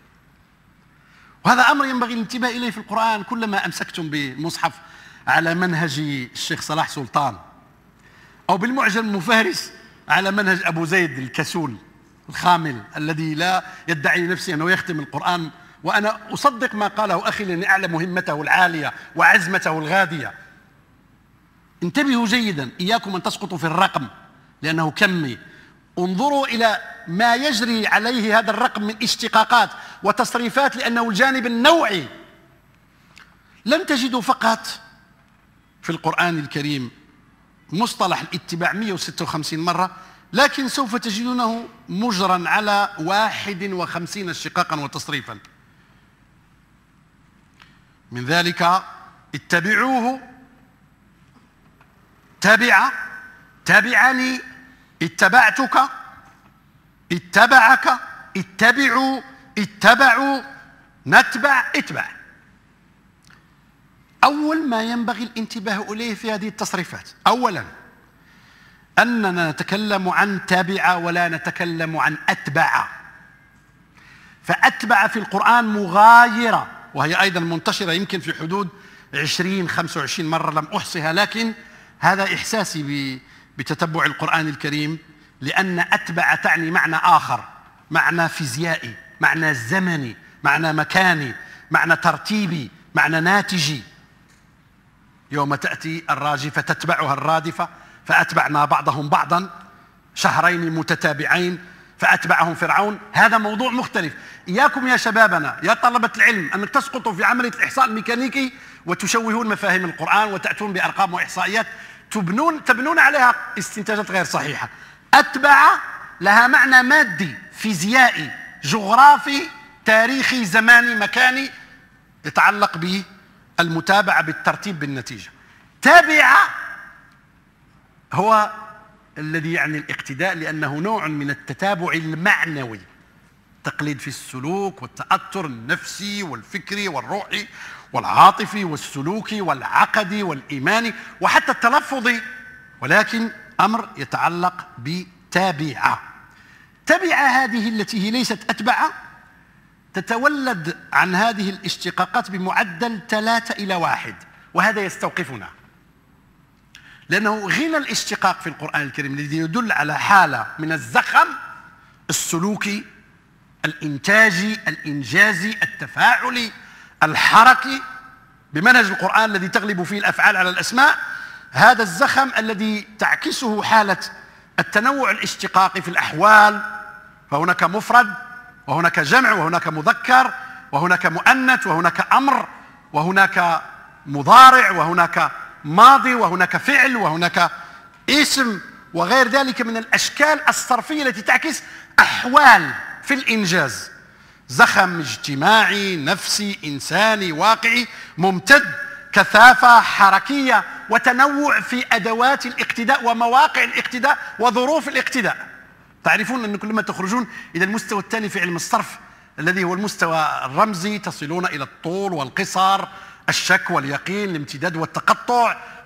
وهذا أمر ينبغي الانتباه إليه في القرآن. كلما أمسكتم بالمصحف على منهج الشيخ صلاح سلطان أو بالمعجم المفهرس على منهج أبو زيد الكسول الخامل الذي لا يدعي نفسه أنه يختم القرآن، وأنا أصدق ما قاله أخي لأني أعلم همته العالية وعزمته الغادية، انتبهوا جيدا، إياكم أن تسقطوا في الرقم لأنه كمي. انظروا إلى ما يجري عليه هذا الرقم من اشتقاقات وتصريفات، لأنه الجانب النوعي. لن تجدوا فقط في القرآن الكريم مصطلح الاتباع مئة وستة وخمسين مرة، لكن سوف تجدونه مجرا على واحد وخمسين اشتقاقا وتصريفا. من ذلك اتبعوه، تبع، تبعني، اتبعتك، اتبعك، اتبعوا، اتبعوا، نتبع، اتبع. أول ما ينبغي الانتباه إليه في هذه التصريفات، أولا أننا نتكلم عن تبع ولا نتكلم عن أتبع. فأتبع في القرآن مغايرة، وهي أيضا منتشرة يمكن في حدود عشرين خمسة وعشرين مرة لم أحصها، لكن هذا إحساسي بتتبع القرآن الكريم، لأن أتبع تعني معنى آخر، معنى فيزيائي، معنى زمني، معنى مكاني، معنى ترتيبي، معنى ناتجي. يوم تأتي الراجفة تتبعها الرادفة، فأتبعنا بعضهم بعضا شهرين متتابعين فأتبعهم فرعون. هذا موضوع مختلف. إياكم يا شبابنا يا طلبة العلم أنك تسقطوا في عملية الإحصاء الميكانيكي وتشوهون مفاهيم القرآن وتأتون بأرقام وإحصائيات تبنون تبنون عليها استنتاجات غير صحيحة. أتبع لها معنى مادي فيزيائي جغرافي تاريخي زماني مكاني يتعلق بالمتابعة بالترتيب بالنتيجة. تابع هو الذي يعني الاقتداء، لأنه نوع من التتابع المعنوي، تقليد في السلوك والتأثر النفسي والفكري والروحي والعاطفي والسلوكي والعقدي والإيماني وحتى التلفظي، ولكن أمر يتعلق بتابعة. تبع هذه التي هي ليست أتبع تتولد عن هذه الاشتقاقات بمعدل ثلاثة إلى واحد، وهذا يستوقفنا، لأنه غنى الاشتقاق في القرآن الكريم الذي يدل على حالة من الزخم السلوكي الإنتاجي الإنجازي التفاعلي الحركي بمنهج القرآن الذي تغلب فيه الأفعال على الأسماء. هذا الزخم الذي تعكسه حالة التنوع الاشتقاقي في الأحوال، فهناك مفرد وهناك جمع وهناك مذكر وهناك مؤنث وهناك أمر وهناك مضارع وهناك ماضي وهناك فعل وهناك اسم وغير ذلك من الأشكال الصرفية التي تعكس أحوال في الإنجاز. زخم اجتماعي نفسي إنساني واقعي ممتد، كثافة حركية وتنوع في أدوات الاقتداء ومواقع الاقتداء وظروف الاقتداء. تعرفون أن كلما تخرجون إلى المستوى الثاني في علم الصرف الذي هو المستوى الرمزي تصلون إلى الطول والقصر، الشك واليقين، الامتداد والتقطع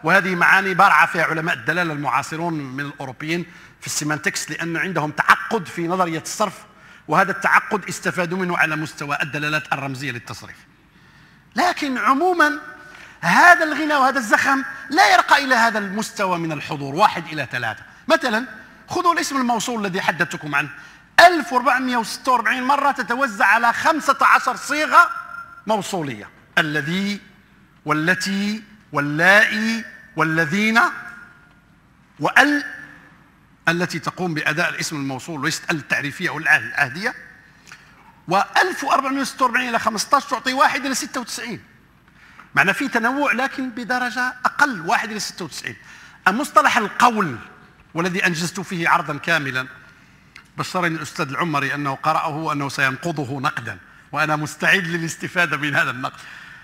وهذه معاني بارعة فيها علماء الدلالة المعاصرون من الأوروبيين في السيمانتكس، لأن عندهم تعقد في نظرية الصرف، وهذا التعقد استفادوا منه على مستوى الدلالات الرمزية للتصريف. لكن عموما هذا الغنى وهذا الزخم لا يرقى إلى هذا المستوى من الحضور، واحد إلى ثلاثة. مثلا خذوا الاسم الموصول الذي حدثتكم عنه، ألف وأربعمئة وستة وأربعين مرة تتوزع على خمسة عشر صيغة موصولية: الذي والتي واللائي والذين، وال التي تقوم بأداء الاسم الموصول وليست التعريفية أو العهدية. وألف وأربعمئة وستة وأربعين إلى خمسة عشر تعطي واحد إلى ستة وتسعين. معنى في تنوع لكن بدرجة أقل، واحد إلى ستة وتسعين. مصطلح القول والذي أنجزت فيه عرضا كاملا، بشرني الأستاذ العمري أنه قرأه وأنه سينقضه نقدا، وأنا مستعد للاستفادة من هذا النقد.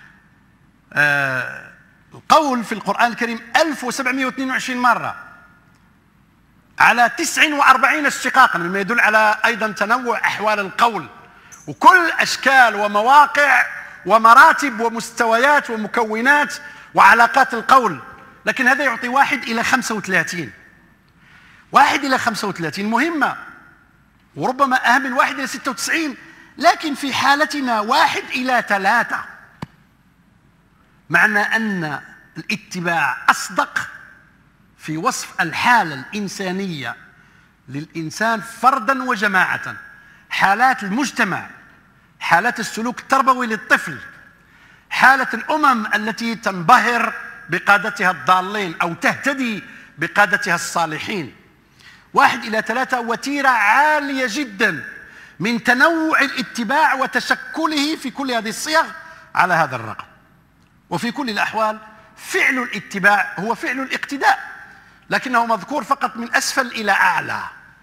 آه القول في القرآن الكريم ألف وسبعمئة واثنين وعشرين مرة على تسع وأربعين اشتقاقا، مما يدل على أيضا تنوع أحوال القول وكل أشكال ومواقع ومراتب ومستويات ومكونات وعلاقات القول. لكن هذا يعطي واحد إلى خمسة وثلاثين. واحد إلى خمسة وثلاثين مهمة، وربما أهم من واحد إلى ستة وتسعين، لكن في حالتنا واحد إلى ثلاثة، معنى أن الاتباع أصدق في وصف الحالة الإنسانية للإنسان فردا وجماعة، حالات المجتمع، حالات السلوك التربوي للطفل، حالة الأمم التي تنبهر بقادتها الضالين أو تهتدي بقادتها الصالحين. واحد إلى ثلاثة وتيرة عالية جدا من تنوع الاتباع وتشكله في كل هذه الصيغ على هذا الرقم. وفي كل الأحوال فعل الاتباع هو فعل الاقتداء، لكنه مذكور فقط من أسفل إلى أعلى،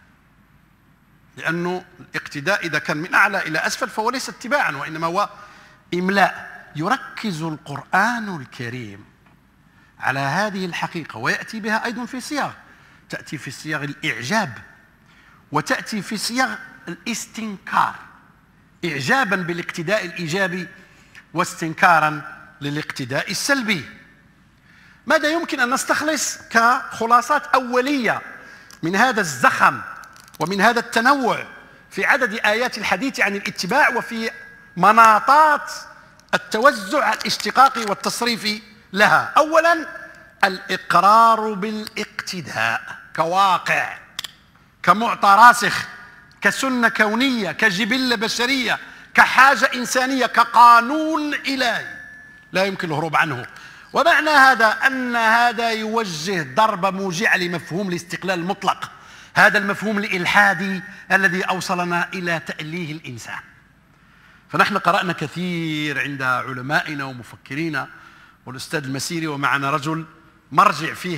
لأنه الاقتداء إذا كان من أعلى إلى أسفل فهو ليس اتباعا وإنما هو إملاء. يركز القرآن الكريم على هذه الحقيقة ويأتي بها أيضا في صيغ، تأتي في صيغ الإعجاب وتأتي في صيغ الاستنكار، إعجابا بالاقتداء الإيجابي واستنكارا للاقتداء السلبي. ماذا يمكن أن نستخلص كخلاصات أولية من هذا الزخم ومن هذا التنوع في عدد آيات الحديث عن الاتباع وفي مناطات التوزع الاشتقاقي والتصريفي لها؟ أولا الإقرار بالاقتداء كواقع، كمعطى راسخ، كسنة كونية، كجبلة بشرية، كحاجة إنسانية، كقانون إلهي لا يمكن الهروب عنه. ومعنى هذا أن هذا يوجه ضربة موجعة لمفهوم الاستقلال المطلق، هذا المفهوم الإلحادي الذي أوصلنا إلى تأليه الإنسان. فنحن قرأنا كثير عند علمائنا ومفكرين، والأستاذ المسيري ومعنا رجل مرجع فيه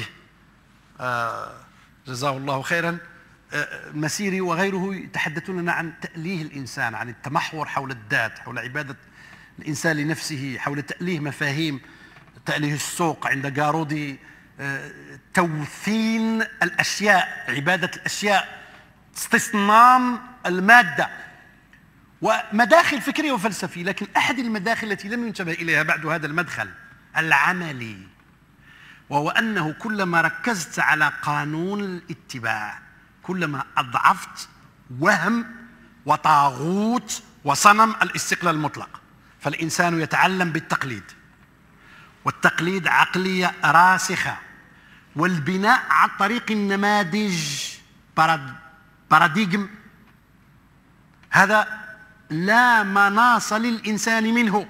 آه جزاه الله خيرا، آه المسيري وغيره يتحدثون لنا عن تأليه الإنسان، عن التمحور حول الذات، حول عبادة الإنسان لنفسه، حول تأليه مفاهيم، تأليه السوق عند جارودي، آه توثين الأشياء، عبادة الأشياء، استصنام المادة، ومداخل فكرية وفلسفية. لكن أحد المداخل التي لم ينتبه إليها بعد هذا المدخل العملي، وهو أنه كلما ركزت على قانون الاتباع كلما أضعفت وهم وطاغوت وصنم الاستقلال المطلق. فالإنسان يتعلم بالتقليد، والتقليد عقلية راسخة، والبناء عن طريق النماذج باراديجم، هذا لا مناص للإنسان منه.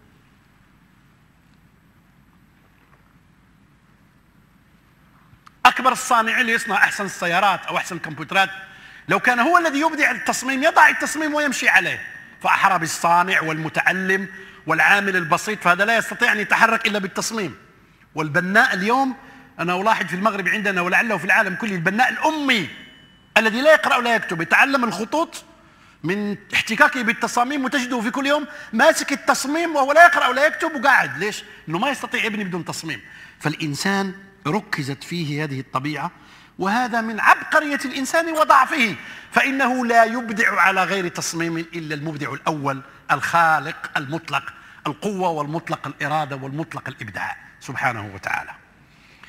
أكبر الصانع اللي يصنع أحسن السيارات أو أحسن الكمبيوترات، لو كان هو الذي يبدع التصميم يضع التصميم ويمشي عليه، فأحرى بالصانع والمتعلم والعامل البسيط، فهذا لا يستطيع أن يتحرك إلا بالتصميم. والبناء اليوم أنا ألاحظ في المغرب عندنا ولعله في العالم كله، البناء الأمي الذي لا يقرأ ولا يكتب، يتعلم الخطوط من احتكاكه بالتصاميم، وتجده في كل يوم ماسك التصميم وهو لا يقرأ ولا يكتب وقاعد. ليش؟ لأنه ما يستطيع يبني بدون تصميم. فالإنسان ركزت فيه هذه الطبيعة، وهذا من عبقرية الإنسان وضعفه، فإنه لا يبدع على غير تصميم إلا المبدع الأول الخالق المطلق القوة والمطلق الإرادة والمطلق الإبداع سبحانه وتعالى.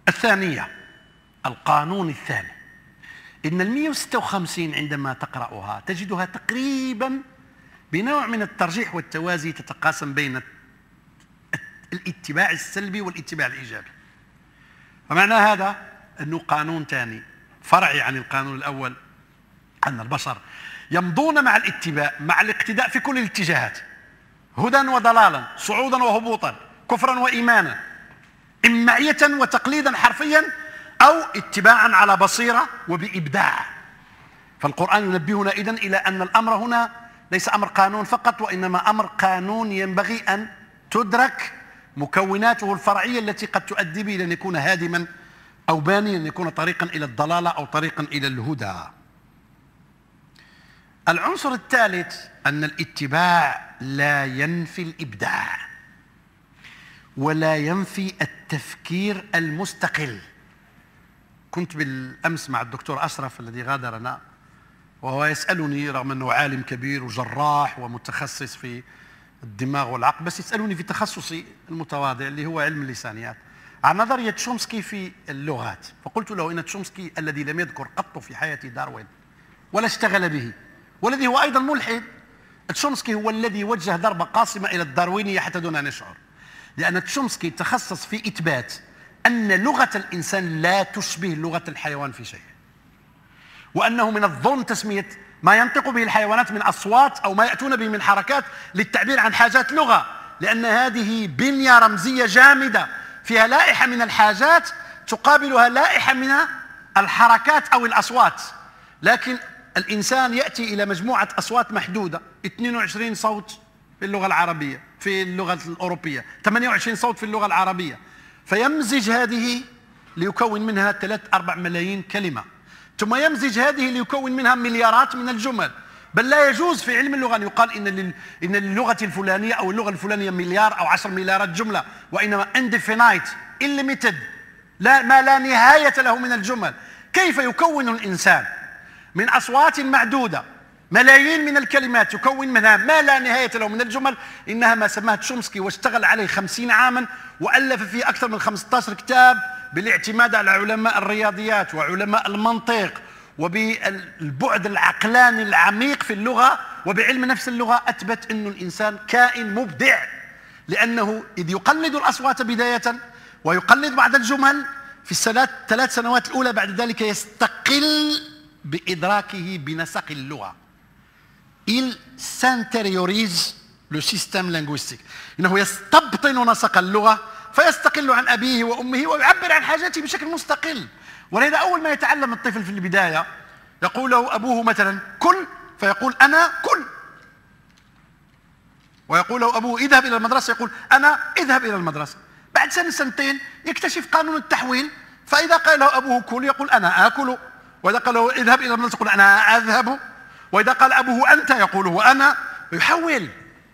الثانية، القانون الثاني، إن المئة وستة وخمسين عندما تقرأها تجدها تقريبا بنوع من الترجيح والتوازي تتقاسم بين الاتباع السلبي والاتباع الإيجابي. فمعنى هذا أنه قانون ثاني فرعي عن القانون الأول، أن البشر يمضون مع الاتباع مع الاقتداء في كل الاتجاهات، هدى وضلالا، صعودا وهبوطا، كفرا وإيمانا، إمعية وتقليدا حرفيا، أو اتباعا على بصيرة وبإبداع. فالقرآن ينبهنا إذن إلى أن الأمر هنا ليس أمر قانون فقط، وإنما أمر قانون ينبغي أن تدرك مكوناته الفرعية التي قد تؤدي به إلى أن يكون هادما أو بانيا، أن يكون طريقا إلى الضلالة أو طريقا إلى الهدى. العنصر الثالث أن الاتباع لا ينفي الإبداع ولا ينفي التفكير المستقل. كنت بالأمس مع الدكتور أشرف الذي غادرنا، وهو يسألني رغم أنه عالم كبير وجراح ومتخصص في الدماغ والعقل، بس يسألني في تخصصي المتواضع اللي هو علم اللسانيات عن نظرية تشومسكي في اللغات. فقلت له إن تشومسكي الذي لم يذكر قط في حياته داروين ولا اشتغل به، والذي هو أيضا ملحد، تشومسكي هو الذي وجه ضربة قاصمة إلى الداروينية حتى دون أن نشعر، لأن تشومسكي تخصص في إثبات أن لغة الإنسان لا تشبه لغة الحيوان في شيء، وأنه من الظلم تسمية ما ينطق به الحيوانات من أصوات أو ما يأتون به من حركات للتعبير عن حاجات لغة، لأن هذه بنية رمزية جامدة فيها لائحة من الحاجات تقابلها لائحة من الحركات أو الأصوات. لكن الإنسان يأتي إلى مجموعة أصوات محدودة، اثنين وعشرين صوت في اللغة العربية، في اللغة الأوروبية ثمانية وعشرين صوت في اللغة العربية، فيمزج هذه ليكون منها ثلاث أربع ملايين كلمة، ثم يمزج هذه ليكون منها مليارات من الجمل. بل لا يجوز في علم اللغة أن يقال إن لل... إن للغة الفلانية أو اللغة الفلانية مليار أو عشر مليارات جملة، وإنما indefinite unlimited، لا ما لا نهاية له من الجمل. كيف يكون الإنسان من أصوات معدودة ملايين من الكلمات يكون منها ما لا نهاية له من الجمل؟ إنها ما سماه تشومسكي واشتغل عليه خمسين عاما، وألف فيه أكثر من خمسة عشر كتاب بالاعتماد على علماء الرياضيات وعلماء المنطق وبالبعد العقلاني العميق في اللغة وبعلم نفس اللغة. أثبت أن الإنسان كائن مبدع، لأنه إذ يقلد الأصوات بداية ويقلد بعض الجمل في الثلاث سنوات الأولى، بعد ذلك يستقل بإدراكه بنسق اللغة. Il s'intériorise le système linguistique، إنه يستبطن نسق اللغة فيستقل عن أبيه وأمه ويعبر عن حاجاته بشكل مستقل. ولذا أول ما يتعلم الطفل في البداية يقول له أبوه مثلا كل، فيقول أنا كل، ويقول له أبوه اذهب إلى المدرسة، يقول أنا اذهب إلى المدرسة. بعد سنة سنتين يكتشف قانون التحويل، فإذا قال له أبوه كل يقول أنا آكل، وإذا قال له اذهب إلى المدرسة يقول أنا أذهب، وإذا قال أبوه أنت يقول هو أنا، يحول.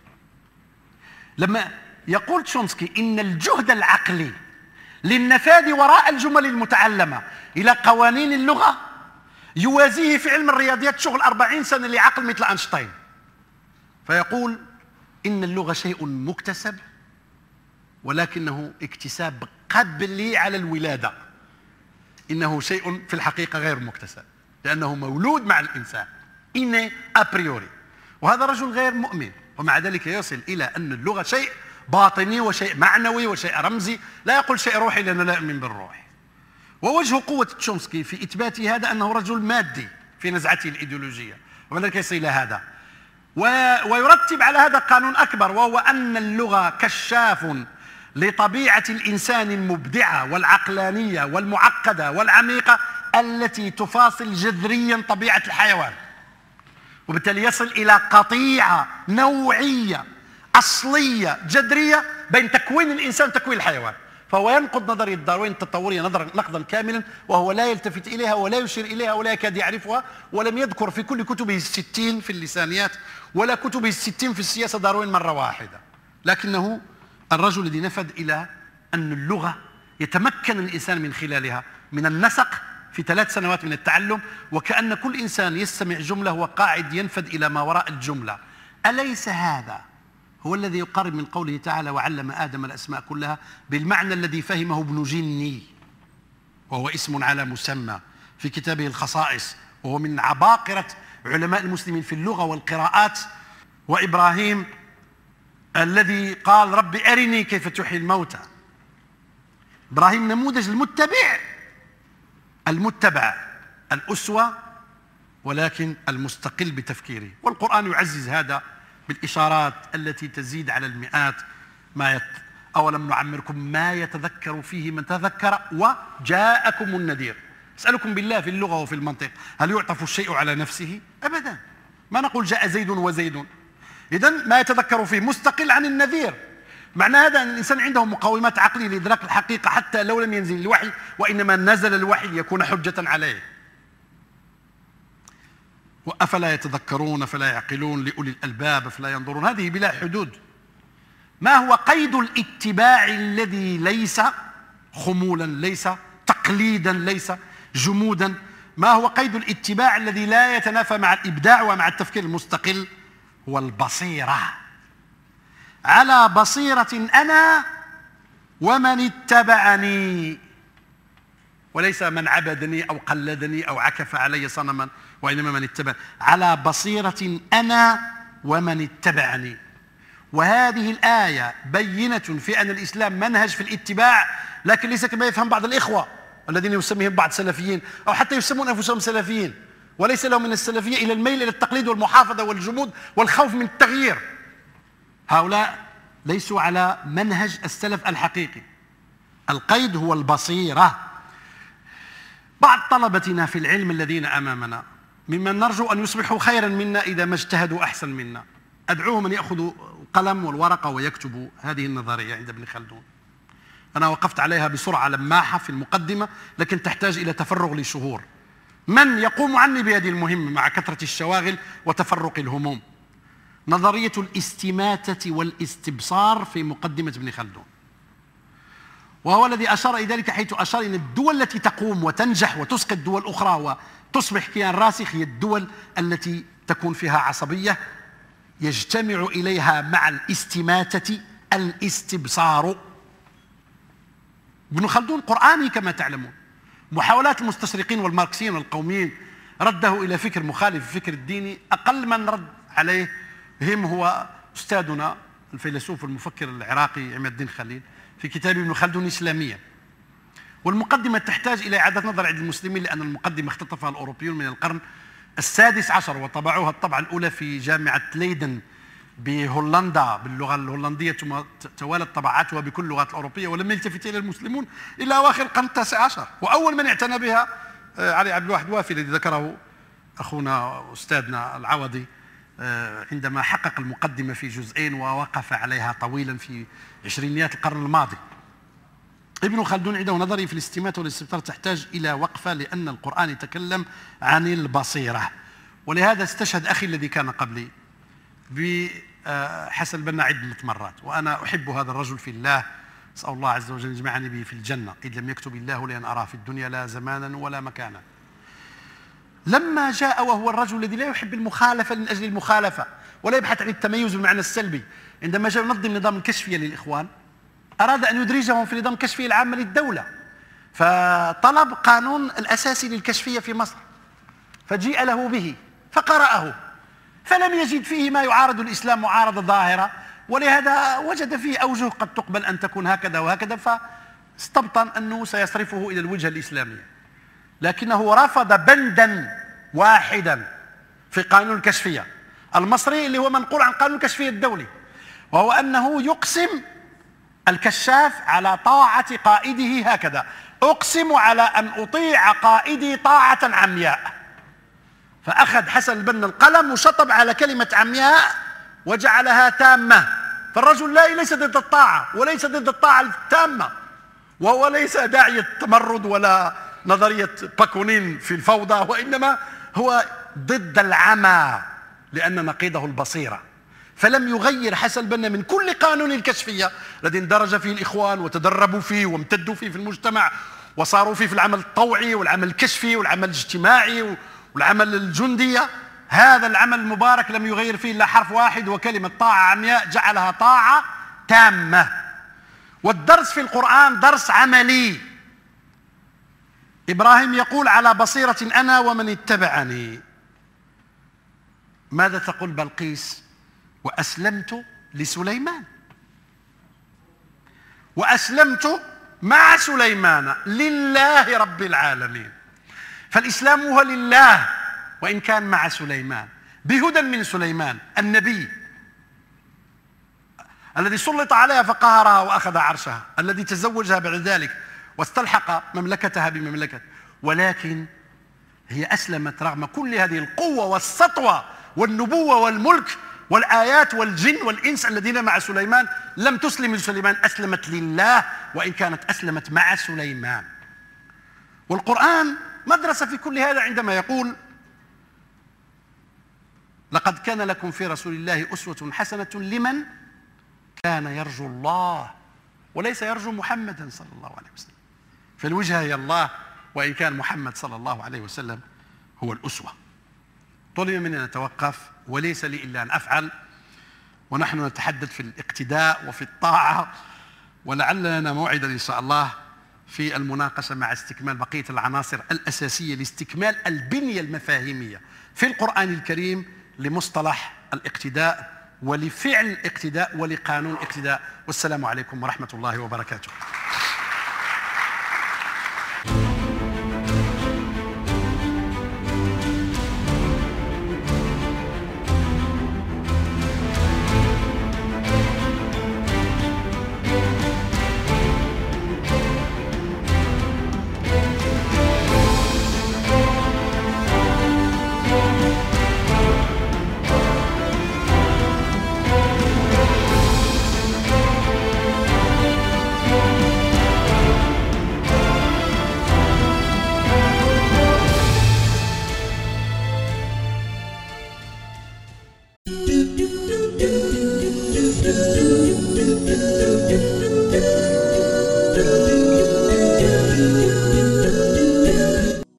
لما يقول تشومسكي إن الجهد العقلي للنفاذ وراء الجمل المتعلمة إلى قوانين اللغة يوازيه في علم الرياضيات شغل أربعين سنة لعقل مثل أينشتاين. فيقول إن اللغة شيء مكتسب، ولكنه اكتساب قبلي على الولادة، إنه شيء في الحقيقة غير مكتسب، لأنه مولود مع الإنسان إني أبريوري. وهذا رجل غير مؤمن، ومع ذلك يصل إلى أن اللغة شيء باطني وشيء معنوي وشيء رمزي، لا يقول شيء روحي لأنه لا يؤمن بالروح. ووجه قوة تشومسكي في إثبات هذا أنه رجل مادي في نزعته الإيديولوجية، ومن ذلك يصل إلى هذا. ويرتب على هذا قانون أكبر، وهو أن اللغة كشاف لطبيعة الإنسان المبدعة والعقلانية والمعقدة والعميقة التي تفاصل جذريا طبيعة الحيوان، وبالتالي يصل إلى قطيعة نوعية أصلية جذرية بين تكوين الإنسان وتكوين الحيوان. فهو ينقض نظرية داروين التطورية نظرا نقضا كاملا، وهو لا يلتفت إليها ولا يشير إليها ولا يكاد يعرفها، ولم يذكر في كل كتبه الستين في اللسانيات ولا كتبه الستين في السياسة داروين مرة واحدة. لكنه الرجل الذي نفذ إلى أن اللغة يتمكن الإنسان من خلالها من النسق في ثلاث سنوات من التعلم، وكأن كل إنسان يستمع جملة هو قاعد ينفذ إلى ما وراء الجملة. أليس هذا هو الذي يقرب من قوله تعالى وعلم آدم الأسماء كلها بالمعنى الذي فهمه ابن جني؟ وهو اسم على مسمى في كتابه الخصائص، وهو من عباقرة علماء المسلمين في اللغة والقراءات. وإبراهيم الذي قال رب أرني كيف تحيي الموتى. إبراهيم نموذج المتبع المتبع الأسوة، ولكن المستقل بتفكيره. والقرآن يعزز هذا بالإشارات التي تزيد على المئات. ما يت... أولم نعمركم ما يتذكر فيه من تذكر وجاءكم النذير. أسألكم بالله في اللغة وفي المنطق، هل يعطف الشيء على نفسه؟ أبدا. ما نقول جاء زيد وزيد. إذن ما يتذكر فيه مستقل عن النذير. معنى هذا أن الإنسان عنده مقومات عقلية لإدراك الحقيقة حتى لو لم ينزل الوحي، وإنما نزل الوحي ليكون حجة عليه. وأفلا يتذكرون فلا يعقلون لأولي الألباب فلا ينظرون. هذه بلا حدود. ما هو قيد الاتباع الذي ليس خمولا، ليس تقليدا، ليس جمودا؟ ما هو قيد الاتباع الذي لا يتنافى مع الإبداع ومع التفكير المستقل؟ هو البصيرة. على بصيرة أنا ومن اتبعني، وليس من عبدني أو قلدني أو عكف علي صنما، وإنما من اتبعني. على بصيرة أنا ومن اتبعني. وهذه الآية بينة في أن الإسلام منهج في الاتباع، لكن ليس كما يفهم بعض الإخوة الذين يسميهم بعض سلفيين أو حتى يسمون أنفسهم سلفيين، وليس لهم من السلفية إلى الميل إلى التقليد والمحافظة والجمود والخوف من التغيير. هؤلاء ليسوا على منهج السلف الحقيقي. القيد هو البصيرة. بعض طلبتنا في العلم الذين أمامنا ممن نرجو أن يصبحوا خيرا منا إذا ما اجتهدوا أحسن منا، أدعوهم أن يأخذوا القلم والورقة ويكتبوا هذه النظرية عند ابن خلدون. أنا وقفت عليها بسرعة لماحة في المقدمة، لكن تحتاج إلى تفرغ لشهور. من يقوم عني بهذه المهمة مع كثرة الشواغل وتفرق الهموم؟ نظرية الاستماتة والاستبصار في مقدمة ابن خلدون، وهو الذي أشار إلى ذلك حيث أشار إلى الدول التي تقوم وتنجح وتسقط دول أخرى وتصبح كيان راسخ هي الدول التي تكون فيها عصبية يجتمع إليها مع الاستماتة الاستبصار. ابن خلدون قرآني كما تعلمون. محاولات المستشرقين والماركسيين والقوميين رده إلى فكر مخالف الفكر الديني. أقل من رد عليه هم هو أستاذنا الفيلسوف والمفكر العراقي عماد الدين خليل في كتاب ابن خلدون إسلاميا. والمقدمة تحتاج إلى إعادة نظر عند المسلمين، لأن المقدمة اختطفها الأوروبيون من القرن السادس عشر وطبعوها الطبعة الأولى في جامعة ليدن بهولندا باللغة الهولندية، ثم توالت طبعاتها بكل اللغات الأوروبية، ولم يلتفت إلى المسلمون إلى أواخر القرن التاسع عشر. وأول من اعتنى بها علي عبد الواحد وافي الذي ذكره أخونا أستاذنا العوضي عندما حقق المقدمة في جزئين ووقف عليها طويلا في عشرينيات القرن الماضي. ابن خلدون عنده نظري في الاستماتة والاستبصار تحتاج إلى وقفة، لأن القرآن يتكلم عن البصيرة. ولهذا استشهد أخي الذي كان قبلي بحسن البنا عدة مرات، وأنا أحب هذا الرجل في الله، أسأل الله عز وجل يجمعني به في الجنة، إذ لم يكتب الله لأن أراه في الدنيا لا زمانا ولا مكانا. لما جاء وهو الرجل الذي لا يحب المخالفة من أجل المخالفة ولا يبحث عن التميز بالمعنى السلبي، عندما جاء ينظم نظام الكشفية للإخوان أراد أن يدرجهم في نظام الكشفية العامة للدولة، فطلب قانون الأساسي للكشفية في مصر، فجيء له به فقرأه فلم يجد فيه ما يعارض الإسلام معارضة ظاهرة، ولهذا وجد فيه أوجه قد تقبل أن تكون هكذا وهكذا، فاستبطن أنه سيصرفه إلى الوجهة الإسلامية. لكنه رفض بندا واحدا في قانون الكشفية المصري اللي هو منقول عن قانون الكشفية الدولي، وهو أنه يقسم الكشاف على طاعة قائده هكذا: أقسم على أن أطيع قائدي طاعة عمياء. فأخذ حسن البنا القلم وشطب على كلمة عمياء وجعلها تامة. فالرجل لا ليس ضد الطاعة وليس ضد الطاعة التامة، وهو ليس داعية التمرد ولا نظرية باكونين في الفوضى، وإنما هو ضد العمى لأن نقيضه البصيرة. فلم يغير حسن البنا من كل قانون الكشفية الذي اندرج فيه الإخوان وتدربوا فيه وامتدوا فيه في المجتمع وصاروا فيه في العمل الطوعي والعمل الكشفي والعمل الاجتماعي والعمل الجندية. هذا العمل المبارك لم يغير فيه إلا حرف واحد وكلمة طاعة عمياء، جعلها طاعة تامة. والدرس في القرآن درس عملي، إبراهيم يقول على بصيرة أنا ومن اتبعني. ماذا تقول بلقيس؟ وأسلمت لسليمان، وأسلمت مع سليمان لله رب العالمين. فالإسلام هو لله وإن كان مع سليمان، بهدى من سليمان النبي الذي سلط عليها فقهرها وأخذ عرشها، الذي تزوجها بعد ذلك واستلحق مملكتها بمملكته، ولكن هي أسلمت رغم كل هذه القوة والسطوة والنبوة والملك والآيات والجن والإنس الذين مع سليمان. لم تسلم لسليمان، أسلمت لله وإن كانت أسلمت مع سليمان. والقرآن مدرسة في كل هذا عندما يقول لقد كان لكم في رسول الله أسوة حسنة لمن كان يرجو الله وليس يرجو محمدا صلى الله عليه وسلم. فالوجهة هي الله، وإن كان محمد صلى الله عليه وسلم هو الأسوة. طلب مني أن أتوقف وليس لي إلا أن أفعل، ونحن نتحدث في الاقتداء وفي الطاعة، ولعل لنا موعدا إن شاء الله في المناقشة مع استكمال بقية العناصر الأساسية لاستكمال البنية المفاهيمية في القرآن الكريم لمصطلح الاقتداء ولفعل الاقتداء ولقانون الاقتداء. والسلام عليكم ورحمة الله وبركاته.